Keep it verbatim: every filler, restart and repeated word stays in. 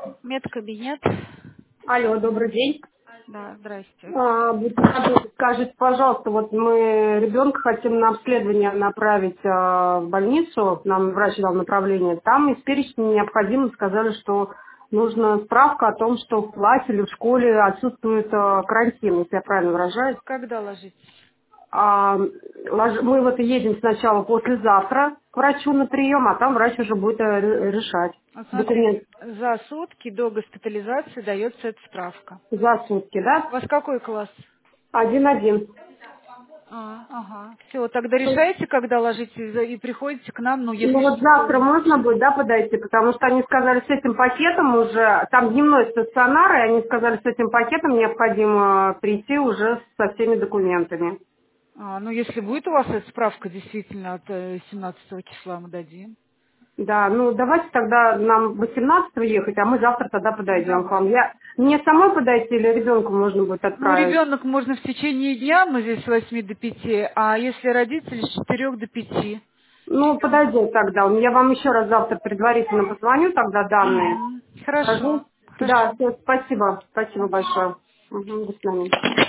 Медкабинет. Алло, добрый день. Да, здрасте. А, будьте добры, скажите, пожалуйста, вот мы ребенка хотим на обследование направить а, в больницу, нам врач дал направление. Там из перечня необходимо сказали, что нужна справка о том, что в классе или в школе отсутствует а, карантин, если я правильно выражаюсь. Когда ложитесь? А, лож- мы вот едем сначала послезавтра к врачу на прием, а там врач уже будет э, ре- решать Вот документ смотрите, за сутки до госпитализации дается эта справка. за сутки, У да? вас какой класс? Один-один. А, ага. Все, тогда решайте, когда ложитесь и приходите к нам, ну, Ну если вот что-то завтра не можно случится. будет, да, подойти, потому что они сказали с этим пакетом уже, там дневной стационар, и они сказали с этим пакетом необходимо прийти уже со всеми документами. А, ну, если будет у вас эта справка действительно от э, семнадцатого числа, мы дадим. Да, ну давайте тогда нам восемнадцатого ехать, а мы завтра тогда подойдем к вам. Давайте. Я, мне самой подойти или ребенку можно будет Ну, отправить? ребенок можно в течение дня, мы здесь с восьми до пяти, а если родители с четырех до пяти. Ну, подойдем тогда. Я вам еще раз завтра предварительно позвоню, тогда данные. Мгм. Хорошо, Скажу. Да, хорошо. все, спасибо. Спасибо большое. Угу, до свидания.